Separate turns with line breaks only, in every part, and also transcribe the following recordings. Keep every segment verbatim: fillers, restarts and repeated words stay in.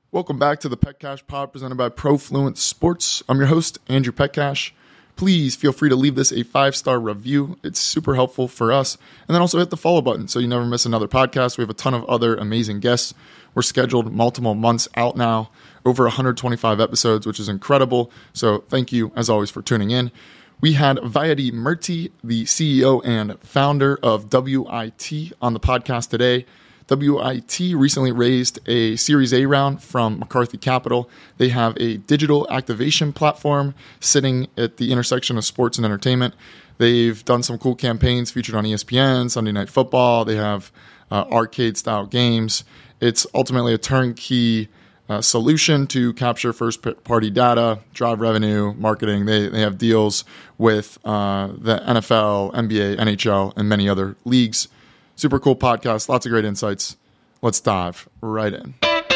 Welcome back to the Petcash Pod presented by ProFluent Sports. I'm your host, Andrew Petcash. Please feel free to leave this a five-star review. It's super helpful for us. And then also hit the follow button so you never miss another podcast. We have a ton of other amazing guests. We're scheduled multiple months out now, over one hundred twenty-five episodes, which is incredible. So thank you, as always, for tuning in. We had Vaidy Murty, the C E O and founder of W I T, on the podcast today. W I T recently raised a Series A round from McCarthy Capital. They have a digital activation platform sitting at the intersection of sports and entertainment. They've done some cool campaigns featured on E S P N, Sunday Night Football. They have uh, arcade-style games. It's ultimately a turnkey uh, solution to capture first-party data, drive revenue, marketing. They, they have deals with uh, the N F L, N B A, N H L, and many other leagues. Super cool podcast, lots of great insights. Let's dive right in.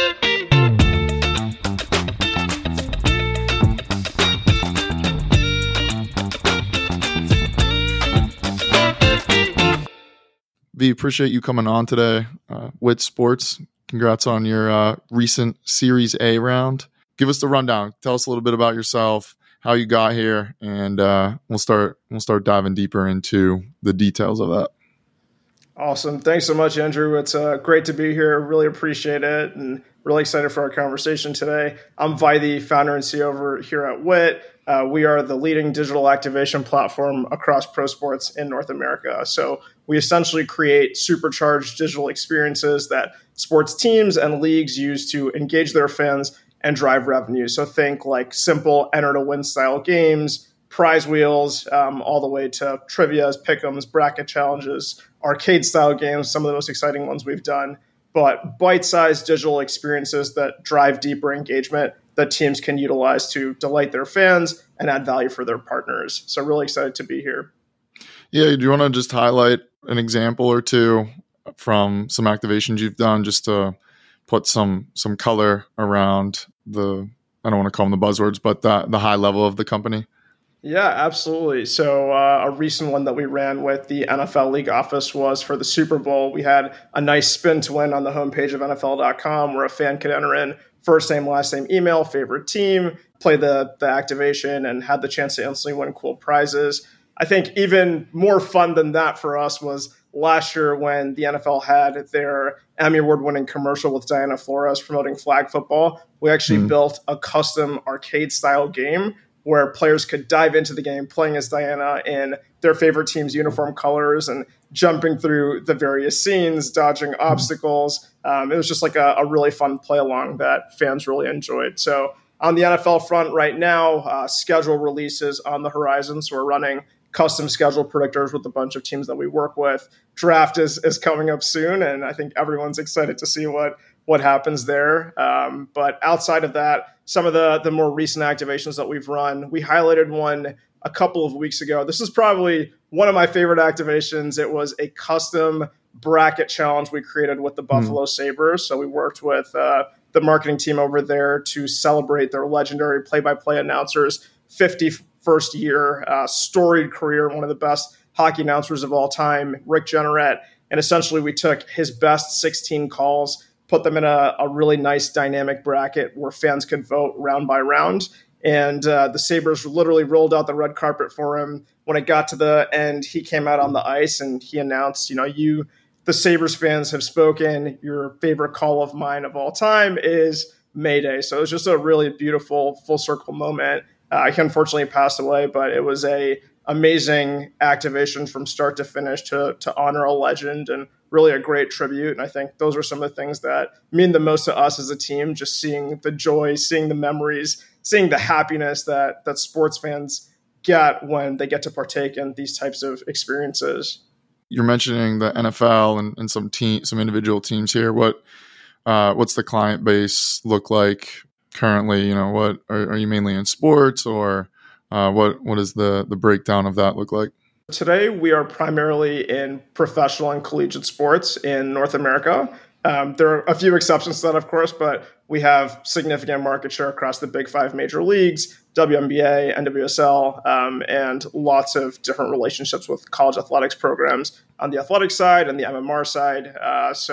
V, appreciate you coming on today uh, with Sports. Congrats on your uh, recent Series A round. Give us the rundown. Tell us a little bit about yourself, how you got here, and uh, we'll start we'll start diving deeper into the details of that.
Awesome. Thanks so much, Andrew. It's uh, great to be here. Really appreciate it and really excited for our conversation today. I'm Vaidy, founder and C E O over here at W I T. Uh, we are the leading digital activation platform across pro sports in North America. So we essentially create supercharged digital experiences that sports teams and leagues use to engage their fans and drive revenue. So think like simple enter to win style games, prize wheels, um, all the way to trivias, pick'ems, bracket challenges, arcade-style games, some of the most exciting ones we've done, but bite-sized digital experiences that drive deeper engagement that teams can utilize to delight their fans and add value for their partners. So really excited to be here.
Yeah, do you want to just highlight an example or two from some activations you've done just to put some some color around the, I don't want to call them the buzzwords, but the, the high level of the company?
Yeah, absolutely. So uh, a recent one that we ran with the N F L League office was for the Super Bowl. We had a nice spin to win on the homepage of N F L dot com where a fan could enter in first name, last name, email, favorite team, play the, the activation, and had the chance to instantly win cool prizes. I think even more fun than that for us was last year when the N F L had their Emmy Award-winning commercial with Diana Flores promoting flag football. We actually mm. built a custom arcade-style game where players could dive into the game playing as Diana in their favorite team's uniform colors and jumping through the various scenes, dodging obstacles. Um, it was just like a, a really fun play along that fans really enjoyed. So on the N F L front right now, uh, schedule releases on the horizon. So we're running custom schedule predictors with a bunch of teams that we work with. Draft is, is coming up soon, and I think everyone's excited to see what what happens there. Um, but outside of that, some of the, the more recent activations that we've run, we highlighted one a couple of weeks ago. This is probably one of my favorite activations. It was a custom bracket challenge we created with the Buffalo mm. Sabres. So we worked with uh, the marketing team over there to celebrate their legendary play-by-play announcer's fifty-first year, uh, storied career, one of the best hockey announcers of all time, Rick Jeanneret. And essentially we took his best sixteen calls, put them in a, a really nice dynamic bracket where fans could vote round by round. And uh, the Sabres literally rolled out the red carpet for him. When it got to the end, he came out on the ice and he announced, you know, you, the Sabres fans have spoken. Your favorite call of mine of all time is Mayday. So it was just a really beautiful full circle moment. Uh, he unfortunately passed away, but it was a amazing activation from start to finish to, to honor a legend and really a great tribute. And I think those are some of the things that mean the most to us as a team, just seeing the joy, seeing the memories, seeing the happiness that that sports fans get when they get to partake in these types of experiences.
You're mentioning the N F L and, and some team, some individual teams here. What uh, what's the client base look like currently? You know, what are, are you mainly in sports, or uh, what what does the the breakdown of that look like?
Today, we are primarily in professional and collegiate sports in North America. Um, there are a few exceptions to that, of course, but we have significant market share across the big five major leagues, W N B A, N W S L, um, and lots of different relationships with college athletics programs on the athletic side and the M M R side. Uh, so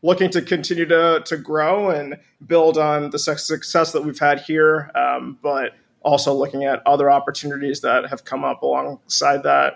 looking to continue to to grow and build on the success that we've had here, um, but also looking at other opportunities that have come up alongside that.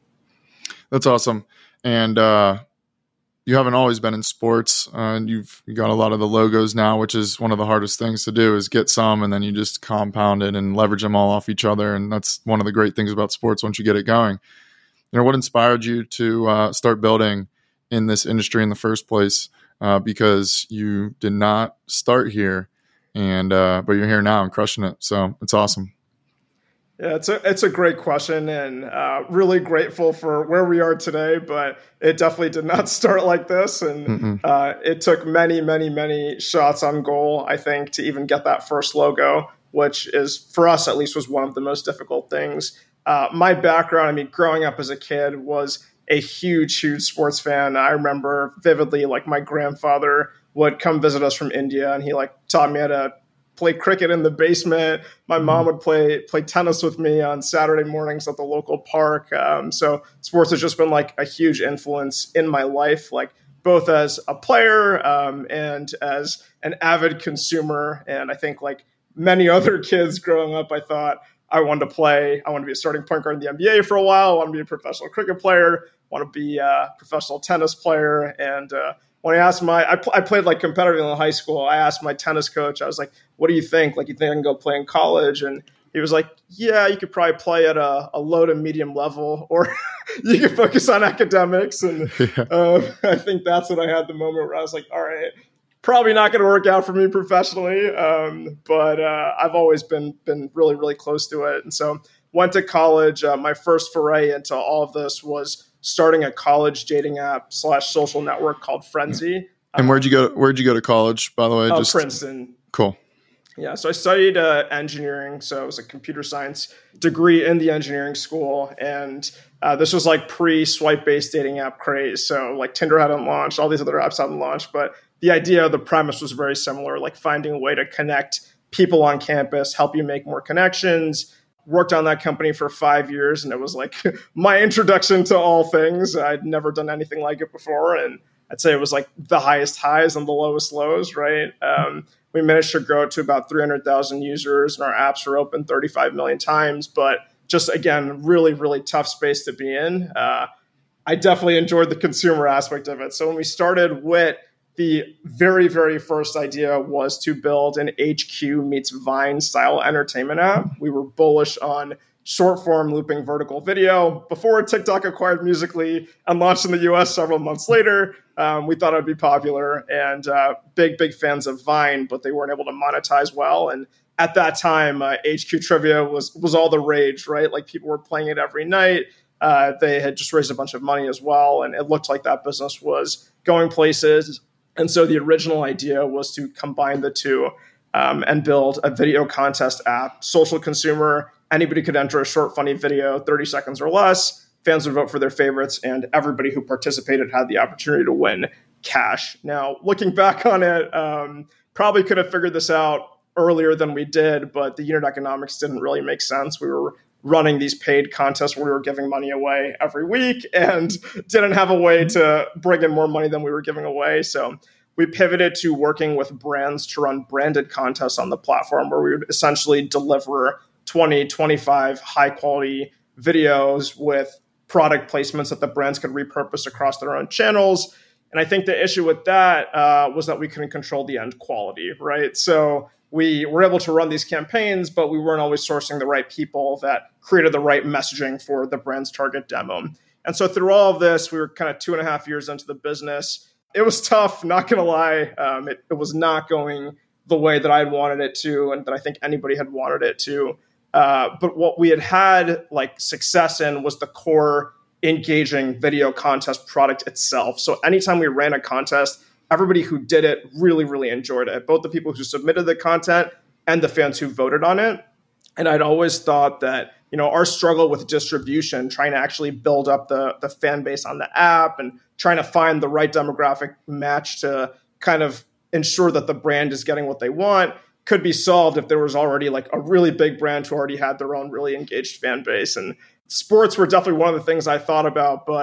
That's awesome. And uh, you haven't always been in sports, uh, and you've you got a lot of the logos now, which is one of the hardest things to do, is get some and then you just compound it and leverage them all off each other. And that's one of the great things about sports once you get it going. You know, what inspired you to uh, start building in this industry in the first place? Uh, because you did not start here, and uh, but you're here now and crushing it. So it's awesome.
Yeah, it's a it's a great question, and uh, really grateful for where we are today. But it definitely did not start like this, and uh, it took many, many, many shots on goal, I think, to even get that first logo, which is, for us at least, was one of the most difficult things. Uh, my background, I mean, growing up as a kid was a huge, huge sports fan. I remember vividly, like, my grandfather would come visit us from India, and he like taught me how to play cricket in the basement. My mom would play play tennis with me on Saturday mornings at the local park. Um, so sports has just been like a huge influence in my life, like both as a player um, and as an avid consumer. And I think, like many other kids growing up, I thought I wanted to play. I want to be a starting point guard in the N B A for a while. I want to be a professional cricket player. I want to be a professional tennis player. And uh, when I asked my, I, pl- I played like competitively in high school. I asked my tennis coach, I was like, what do you think? Like, you think I can go play in college? And he was like, yeah, you could probably play at a, a low to medium level, or you could focus on academics. And yeah. uh, I think that's when I had the moment where I was like, all right, probably not going to work out for me professionally. Um, but uh, I've always been, been really, really close to it. And so went to college. Uh, my first foray into all of this was starting a college dating app slash social network called Frenzy.
And where'd you go? Where'd you go to college, by the way?
Oh,
Just
Princeton.
Cool.
Yeah, so I studied uh, engineering. So it was a computer science degree in the engineering school. And uh, this was like pre-swipe-based dating app craze. So like Tinder hadn't launched, all these other apps hadn't launched. But the idea, the premise was very similar, like finding a way to connect people on campus, help you make more connections. Worked on that company for five years, and it was like my introduction to all things. I'd never done anything like it before. And I'd say it was like the highest highs and the lowest lows, right? Um, we managed to grow it to about three hundred thousand users, and our apps were open thirty-five million times. But just, again, really, really tough space to be in. Uh, I definitely enjoyed the consumer aspect of it. So when we started Wit, the very, very first idea was to build an H Q meets Vine style entertainment app. We were bullish on short form looping vertical video before TikTok acquired Musical.ly and launched in the U S several months later. Um, we thought it would be popular, and uh, big, big fans of Vine, but they weren't able to monetize well. And at that time, uh, H Q Trivia was was all the rage, right? Like, people were playing it every night. Uh, they had just raised a bunch of money as well, and it looked like that business was going places. And so the original idea was to combine the two um, and build a video contest app, social consumer. Anybody could enter a short, funny video, thirty seconds or less. Fans would vote for their favorites, and everybody who participated had the opportunity to win cash. Now, looking back on it, um, probably could have figured this out earlier than we did, but the unit economics didn't really make sense. We were running these paid contests where we were giving money away every week and didn't have a way to bring in more money than we were giving away. So we pivoted to working with brands to run branded contests on the platform, where we would essentially deliver twenty, twenty-five high quality videos with product placements that the brands could repurpose across their own channels. And I think the issue with that uh, was that we couldn't control the end quality, right? So we were able to run these campaigns, but we weren't always sourcing the right people that created the right messaging for the brand's target demo. And so through all of this, we were kind of two and a half years into the business. It was tough, not going to lie. Um, it, it was not going the way that I had wanted it to, and that I think anybody had wanted it to. Uh, but what we had had like success in was the core engaging video contest product itself. So anytime we ran a contest, everybody who did it really, really enjoyed it, both the people who submitted the content and the fans who voted on it. And I'd always thought that, you know, our struggle with distribution, trying to actually build up the, the fan base on the app and trying to find the right demographic match to kind of ensure that the brand is getting what they want, could be solved if there was already like a really big brand who already had their own really engaged fan base. And sports were definitely one of the things I thought about, but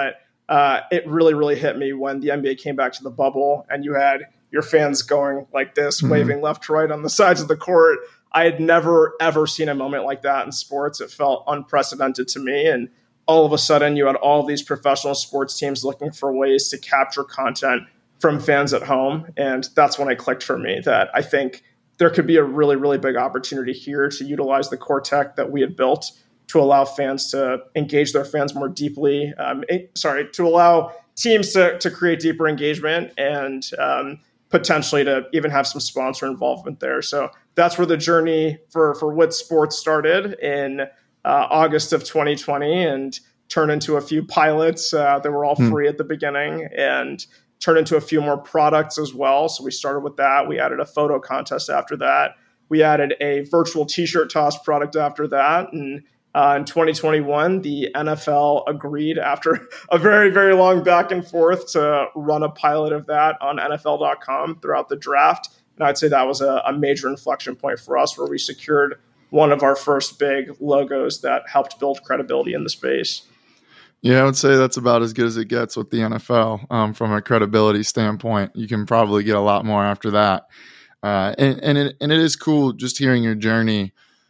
uh, it really, really hit me when the N B A came back to the bubble and you had your fans going like this, mm-hmm. waving left to right on the sides of the court. I had never, ever seen a moment like that in sports. It felt unprecedented to me. And all of a sudden, you had all these professional sports teams looking for ways to capture content from fans at home. And that's when it clicked for me that I think there could be a really, really big opportunity here to utilize the core tech that we had built to allow fans to engage their fans more deeply. Um, sorry, to allow teams to, to create deeper engagement and um, potentially to even have some sponsor involvement there. So that's where the journey for, for Wit Sports started in uh, August of twenty twenty and turned into a few pilots uh, that were all mm. free at the beginning and turned into a few more products as well. So we started with that. We added a photo contest after that. We added a virtual t-shirt toss product after that. And uh, in twenty twenty-one, the N F L agreed after a very, very long back and forth to run a pilot of that on N F L dot com throughout the draft. And I'd say that was a, a major inflection point for us where we secured one of our first big logos that helped build credibility in the space.
Yeah, I would say that's about as good as it gets with the N F L um, from a credibility standpoint. You can probably get a lot more after that. Uh, and and it, and it is cool just hearing your journey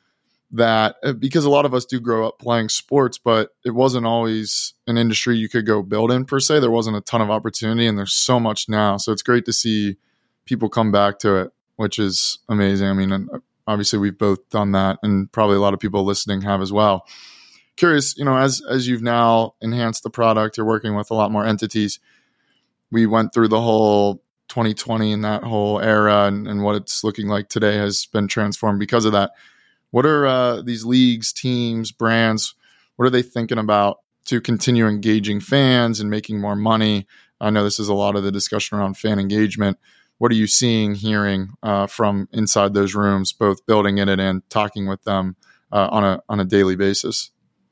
that because a lot of us do grow up playing sports, but it wasn't always an industry you could go build in per se. There wasn't a ton of opportunity and there's so much now. So it's great to see people come back to it, which is amazing. I mean, obviously we've both done that and probably a lot of people listening have as well. Curious, you know, as as you've now enhanced the product, you're working with a lot more entities. We went through the whole twenty twenty and that whole era and, and what it's looking like today has been transformed because of that. What are uh, these leagues, teams, brands, what are they thinking about to continue engaging fans and making more money? I know this is a lot of the discussion around fan engagement. What are you seeing, hearing uh, from inside those rooms, both building in it and talking with them uh, on a on a daily basis?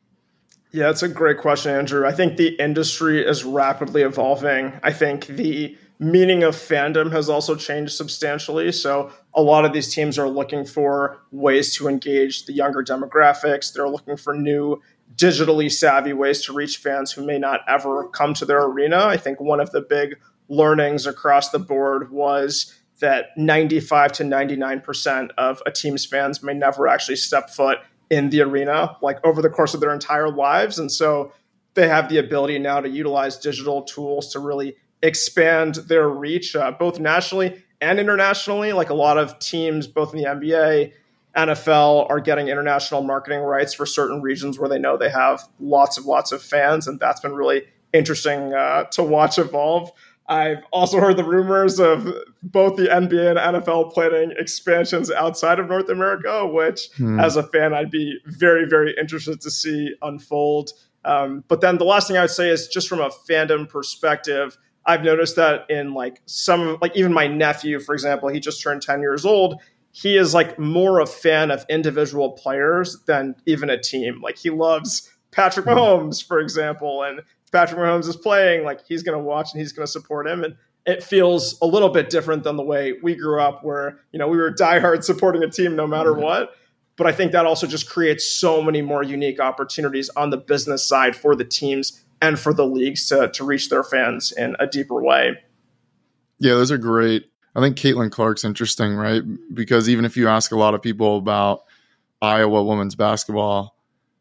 Yeah, it's a great question, Andrew. I think the industry is rapidly evolving. I think the meaning of fandom has also changed substantially. So a lot of these teams are looking for ways to engage the younger demographics. They're looking for new digitally savvy ways to reach fans who may not ever come to their arena. I think one of the big learnings across the board was that ninety-five to ninety-nine percent of a team's fans may never actually step foot in the arena, like over the course of their entire lives. And so they have the ability now to utilize digital tools to really expand their reach, uh, both nationally and internationally. Like a lot of teams, both in the N B A, N F L, are getting international marketing rights for certain regions where they know they have lots of lots of fans. And that's been really interesting uh, to watch evolve. I've also heard the rumors of both the N B A and N F L planning expansions outside of North America, which hmm. as a fan, I'd be very, very interested to see unfold. Um, but then the last thing I would say is just from a fandom perspective, I've noticed that in like some, like even my nephew, for example, he just turned ten years old. He is like more a fan of individual players than even a team. Like he loves Patrick Mahomes, for example, and Patrick Mahomes is playing, like he's going to watch and he's going to support him. And it feels a little bit different than the way we grew up where, you know, we were diehard supporting a team no matter what. But I think that also just creates so many more unique opportunities on the business side for the teams and for the leagues to, to reach their fans in a deeper way.
Yeah, those are great. I think Caitlin Clark's interesting, right? Because even if you ask a lot of people about Iowa women's basketball,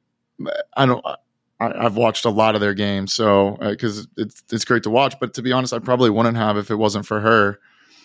I don't – I've watched a lot of their games, so because uh, it's it's great to watch. But to be honest, I probably wouldn't have if it wasn't for her.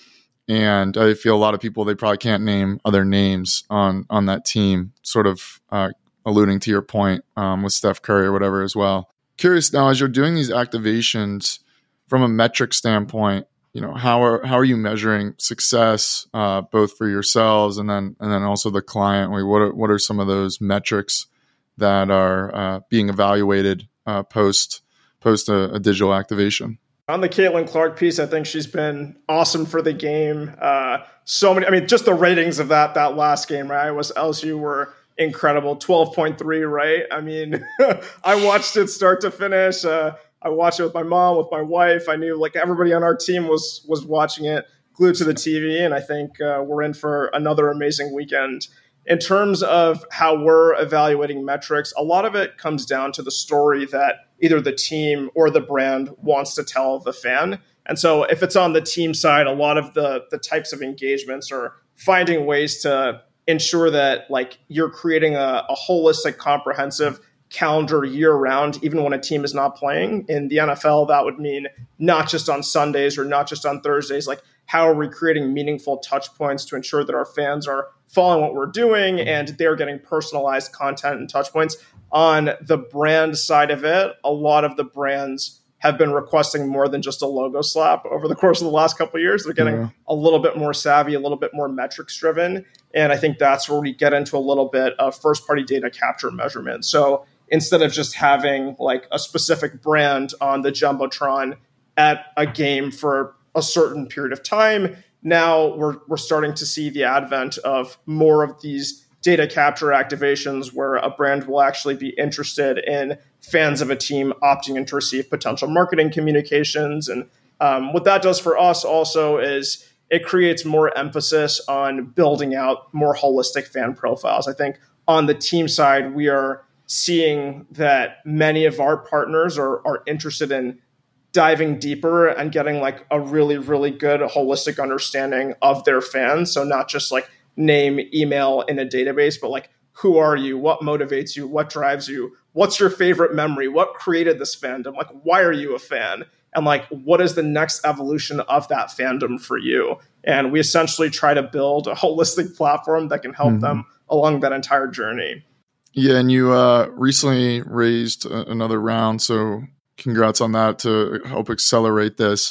And I feel a lot of people, they probably can't name other names on on that team. Sort of uh, alluding to your point um, with Steph Curry or whatever as well. Curious now, as you're doing these activations from a metric standpoint, you know how are how are you measuring success uh, both for yourselves and then and then also the client? Like, what are, what are some of those metrics that are uh, being evaluated uh, post post a, a digital activation?
On the Caitlin Clark piece, I think she's been awesome for the game. Uh, so many, I mean, just the ratings of that that last game, right? Was L S U were incredible, twelve point three, right? I mean, I watched it start to finish. Uh, I watched it with my mom, with my wife. I knew like everybody on our team was was watching it, glued to the T V, and I think uh, we're in for another amazing weekend. In terms of how we're evaluating metrics, a lot of it comes down to the story that either the team or the brand wants to tell the fan. And so if it's on the team side, a lot of the the types of engagements are finding ways to ensure that like you're creating a, a holistic, comprehensive calendar year round, even when a team is not playing. In the N F L, that would mean not just on Sundays or not just on Thursdays. Like, how are we creating meaningful touch points to ensure that our fans are following what we're doing and they're getting personalized content and touch points? On the brand side of it, a lot of the brands have been requesting more than just a logo slap over the course of the last couple of years. They're getting yeah. a little bit more savvy, a little bit more metrics driven. And I think that's where we get into a little bit of first party data capture measurement. So instead of just having like a specific brand on the Jumbotron at a game for a certain period of time, now we're we're starting to see the advent of more of these data capture activations where a brand will actually be interested in fans of a team opting in to receive potential marketing communications. And um, what that does for us also is it creates more emphasis on building out more holistic fan profiles. I think on the team side, we are seeing that many of our partners are, are interested in diving deeper and getting like a really, really good holistic understanding of their fans. So not just like name, email in a database, but like, who are you? What motivates you? What drives you? What's your favorite memory? What created this fandom? Like, why are you a fan? And like, what is the next evolution of that fandom for you? And we essentially try to build a holistic platform that can help mm-hmm. them along that entire journey.
Yeah, and you uh, recently raised a- another round, so congrats on that to help accelerate this.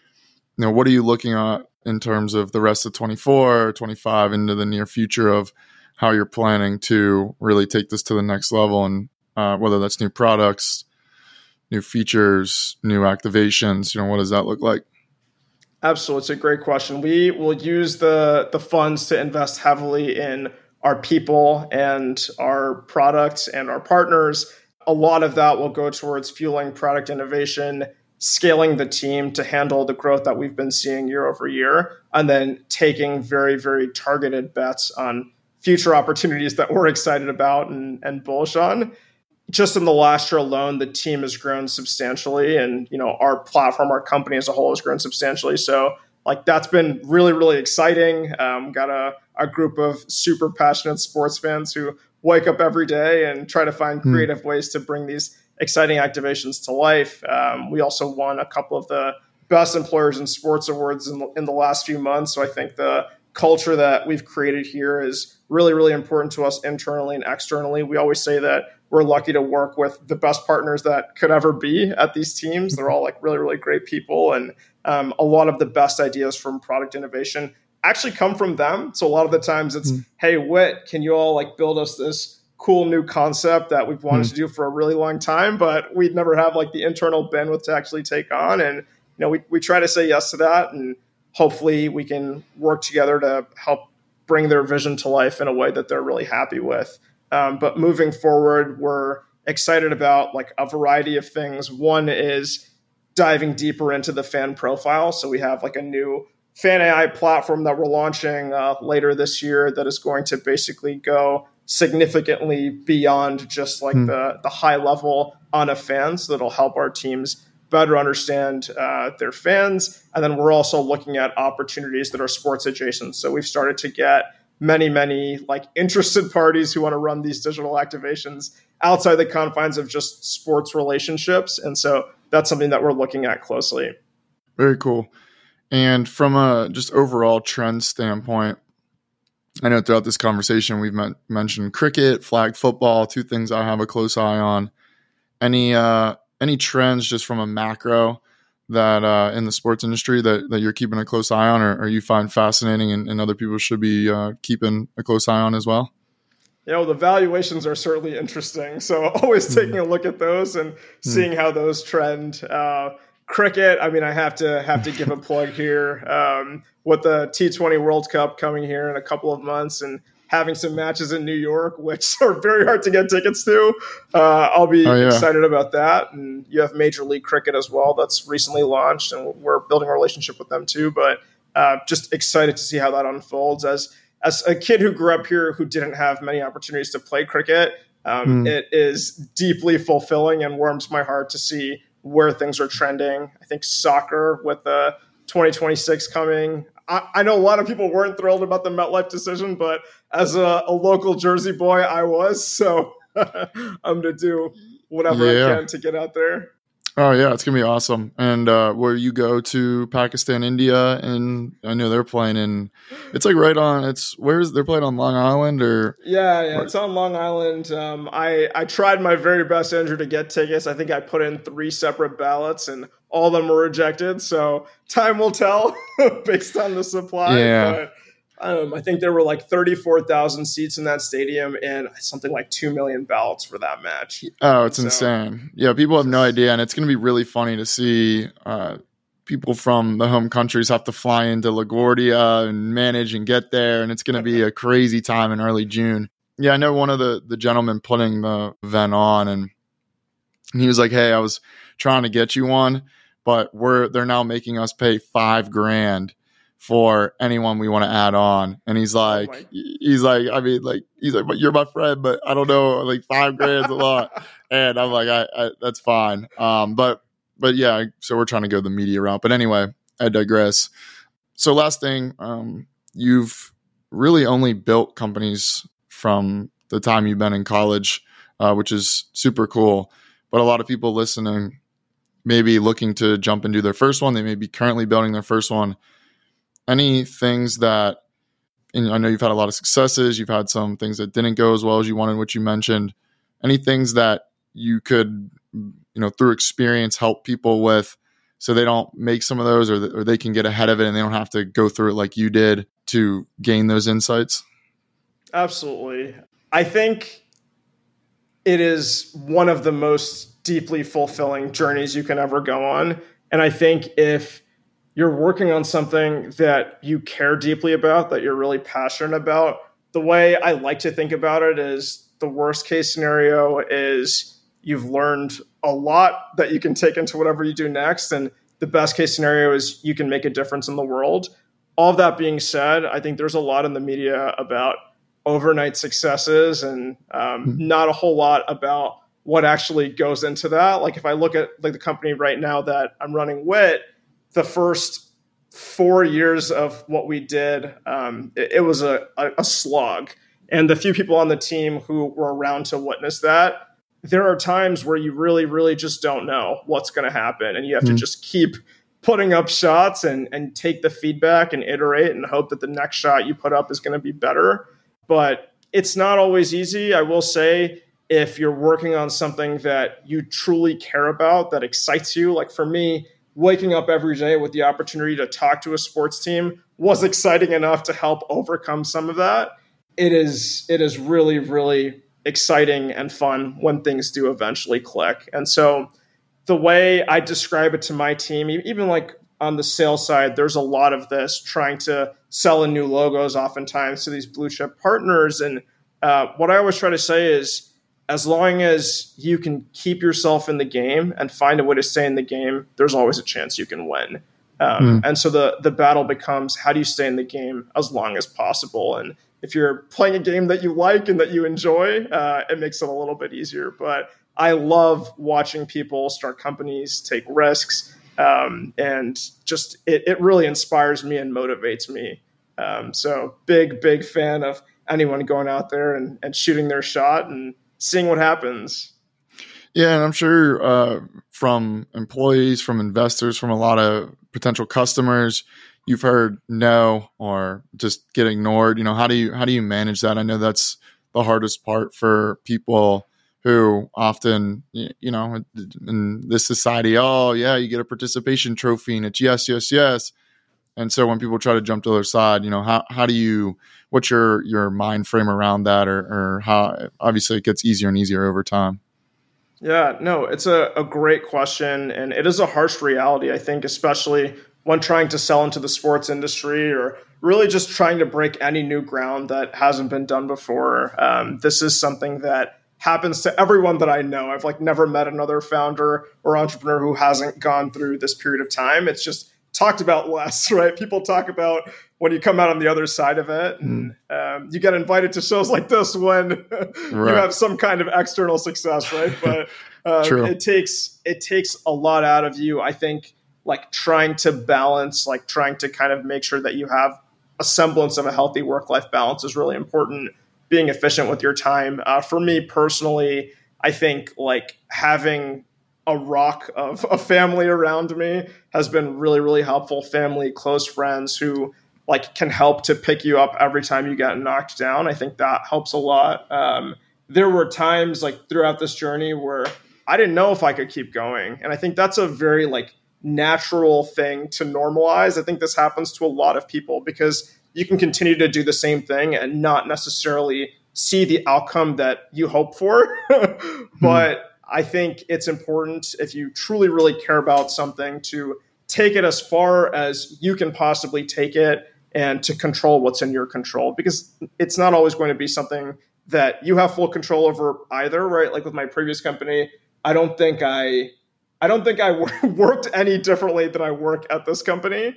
You know, what are you looking at in terms of the rest of twenty-four, twenty-five into the near future of how you're planning to really take this to the next level, and uh, whether that's new products, new features, new activations, you know, what does that look like?
Absolutely. It's a great question. We will use the the funds to invest heavily in our people and our products and our partners. A lot of that will go towards fueling product innovation, scaling the team to handle the growth that we've been seeing year over year, and then taking very, very targeted bets on future opportunities that we're excited about and, and bullish on. Just in the last year alone, the team has grown substantially, and you know, our platform, our company as a whole has grown substantially. So like, that's been really, really exciting. Um, got a, a group of super passionate sports fans who wake up every day and try to find creative mm. ways to bring these exciting activations to life. Um, we also won a couple of the best employers in sports awards in the, in the last few months. So I think the culture that we've created here is really, really important to us internally and externally. We always say that we're lucky to work with the best partners that could ever be at these teams. They're all like really, really great people. And um, a lot of the best ideas from product innovation actually come from them. So a lot of the times it's, mm. hey, Whit, can you all like build us this cool new concept that we've wanted mm. to do for a really long time, but we'd never have like the internal bandwidth to actually take on. And, you know, we, we try to say yes to that, and hopefully we can work together to help bring their vision to life in a way that they're really happy with. Um, but moving forward, we're excited about like a variety of things. One is diving deeper into the fan profile. So we have like a new Fan A I platform that we're launching uh, later this year that is going to basically go significantly beyond just like mm. the, the high level on a fan. So that'll help our teams better understand uh, their fans. And then we're also looking at opportunities that are sports adjacent. So we've started to get many, many like interested parties who want to run these digital activations outside the confines of just sports relationships. And so that's something that we're looking at closely.
Very cool. And from a just overall trend standpoint, I know throughout this conversation we've met, mentioned cricket, flag football, two things I have a close eye on. Any uh, any trends just from a macro that uh, in the sports industry that, that you're keeping a close eye on, or, or you find fascinating and, and other people should be uh, keeping a close eye on as well?
You know, the valuations are certainly interesting. So always taking a look at those and seeing how those trend. Uh, cricket, I mean, I have to have to give a plug here um, with the T twenty World Cup coming here in a couple of months and having some matches in New York, which are very hard to get tickets to. Uh, I'll be oh, yeah. excited about that. And you have Major League Cricket as well that's recently launched, and we're building a relationship with them too. But uh, just excited to see how that unfolds. As as a kid who grew up here who didn't have many opportunities to play cricket, Um,
Mm.
It is deeply fulfilling and warms my heart to see where things are trending. I think soccer with the twenty twenty-six coming, I, I know a lot of people weren't thrilled about the MetLife decision, but as a, a local Jersey boy, I was. So I'm going to do whatever
Yeah.
I can to get out there.
Oh yeah, it's gonna be awesome. And uh, where you go to Pakistan, India, and I know they're playing in. It's like right on. It's where's they're playing on Long Island or
Yeah, yeah,
or-
it's on Long Island. Um, I I tried my very best, Andrew, to get tickets. I think I put in three separate ballots, and all of them were rejected. So time will tell based on the supply.
Yeah.
But um, I think there were like thirty-four thousand seats in that stadium, and something like two million ballots for that match.
Oh, it's
So-
insane. Yeah, people have no idea, and it's gonna be really funny to see. Uh, People from the home countries have to fly into LaGuardia and manage and get there, and it's going to be a crazy time in early June. Yeah, I know one of the, the gentlemen putting the event on, and he was like, "Hey, I was trying to get you one, but we're they're now making us pay five grand for anyone we want to add on." And he's like,
my-
he's like, I mean, like he's like, but you're my friend, but I don't know, like five grand's a lot. And I'm like, I, I that's fine. Um, but but yeah, so we're trying to go the media route. But anyway, I digress. So last thing, um, you've really only built companies from the time you've been in college, uh, which is super cool. But a lot of people listening may be looking to jump and do their first one. They may be currently building their first one. Any things that, and I know you've had a lot of successes, you've had some things that didn't go as well as you wanted, which you mentioned. Any things that you could, you know, through experience help people with so they don't make some of those, or, th- or they can get ahead of it and they don't have to go through it like you did to gain those insights?
Absolutely. I think it is one of the most deeply fulfilling journeys you can ever go on. And I think if you're working on something that you care deeply about, that you're really passionate about, the way I like to think about it is the worst case scenario is you've learned a lot that you can take into whatever you do next. And the best case scenario is you can make a difference in the world. All of that being said, I think there's a lot in the media about overnight successes and um, not a whole lot about what actually goes into that. Like if I look at like the company right now that I'm running with, the first four years of what we did, um, it, it was a, a, a slog. And the few people on the team who were around to witness that, there are times where you really, really just don't know what's going to happen. And you have
Mm-hmm.
to just keep putting up shots and, and take the feedback and iterate and hope that the next shot you put up is going to be better. But it's not always easy. I will say, if you're working on something that you truly care about, that excites you, like for me, waking up every day with the opportunity to talk to a sports team was exciting enough to help overcome some of that. It is, it is really, really exciting and fun when things do eventually click. And so the way I describe it to my team, even like on the sales side, there's a lot of this trying to sell in new logos oftentimes to these blue chip partners. And uh, what I always try to say is, as long as you can keep yourself in the game and find a way to stay in the game, there's always a chance you can win. Um, mm. And so the the battle becomes, how do you stay in the game as long as possible? And if you're playing a game that you like and that you enjoy, uh, it makes it a little bit easier. But I love watching people start companies, take risks, um, and just it, it really inspires me and motivates me. Um, so big, big fan of anyone going out there and, and shooting their shot and seeing what happens.
Yeah, and I'm sure uh, from employees, from investors, from a lot of potential customers, you've heard no or just get ignored. You know, how do you how do you manage that? I know that's the hardest part for people who often, you know, in this society, oh yeah, you get a participation trophy and it's yes, yes, yes. And so when people try to jump to their side, you know, how how do you, what's your your mind frame around that, or or how, obviously it gets easier and easier over time?
Yeah, no, it's a, a great question. And it is a harsh reality, I think, especially when trying to sell into the sports industry or really just trying to break any new ground that hasn't been done before. Um, this is something that happens to everyone that I know. I've like never met another founder or entrepreneur who hasn't gone through this period of time. It's just talked about less, right? People talk about when you come out on the other side of it, and um, you get invited to shows like this when right. you have some kind of external success, right? But uh, it takes it takes a lot out of you. I think like trying to balance, like trying to kind of make sure that you have a semblance of a healthy work-life balance is really important. Being efficient with your time. Uh, for me personally, I think like having a rock of a family around me has been really, really helpful. Family, close friends who like can help to pick you up every time you get knocked down. I think that helps a lot. Um, there were times like throughout this journey where I didn't know if I could keep going. And I think that's a very like natural thing to normalize. I think this happens to a lot of people because you can continue to do the same thing and not necessarily see the outcome that you hope for. But hmm. I think it's important if you truly, really care about something to take it as far as you can possibly take it and to control what's in your control, because it's not always going to be something that you have full control over either, right? Like with my previous company, I don't think I, I don't think I worked any differently than I work at this company.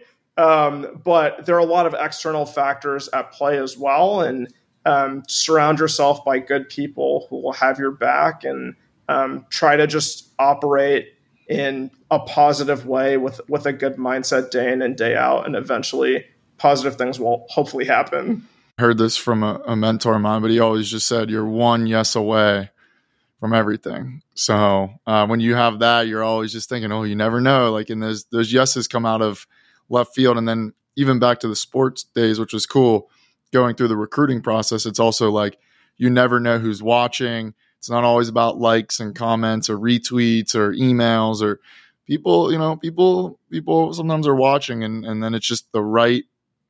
Um, but there are a lot of external factors at play as well. And um, surround yourself by good people who will have your back, and um, try to just operate in a positive way with, with a good mindset day in and day out. And eventually positive things will hopefully happen.
I heard this from a, a mentor of mine, but he always just said, you're one yes away from everything. So uh, when you have that, you're always just thinking, oh, you never know. Like, and those, those yeses come out of left field. And then even back to the sports days, which was cool, going through the recruiting process, it's also like, you never know who's watching. It's not always about likes and comments or retweets or emails or people, you know, people, people sometimes are watching, and, and then it's just the right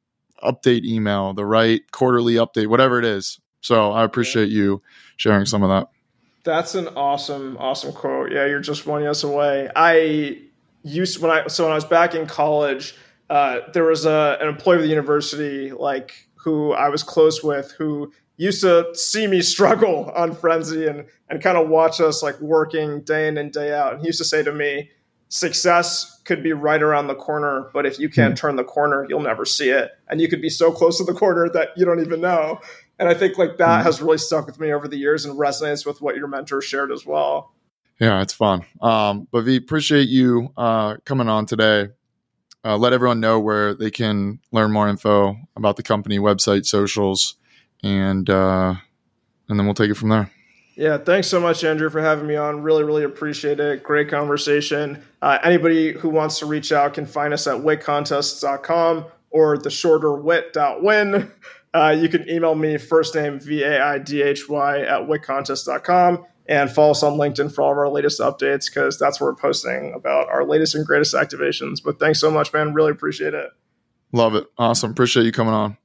update email, the right quarterly update, whatever it is. So I appreciate you sharing some of that.
That's an awesome, awesome quote. Yeah. You're just one yes away. I used when I, so when I was back in college, uh, there was a, an employee of the university, like who I was close with, who used to see me struggle on Frenzy and, and kind of watch us like working day in and day out. And he used to say to me, success could be right around the corner, but if you can't turn the corner, you'll never see it. And you could be so close to the corner that you don't even know. And I think like that has really stuck with me over the years and resonates with what your mentor shared as well.
Yeah, it's fun. Um, but V, appreciate you uh, coming on today. Uh, let everyone know where they can learn more info about the company, website, socials, and uh, and then we'll take it from there.
Yeah, thanks so much, Andrew, for having me on. Really, really appreciate it. Great conversation. Uh, anybody who wants to reach out can find us at wit contests dot com or the shorter wit dot win. Uh, you can email me, first name V A I D H Y at wit contests dot com, and follow us on LinkedIn for all of our latest updates, because that's where we're posting about our latest and greatest activations. But thanks so much, man. Really appreciate it.
Love it. Awesome. Appreciate you coming on.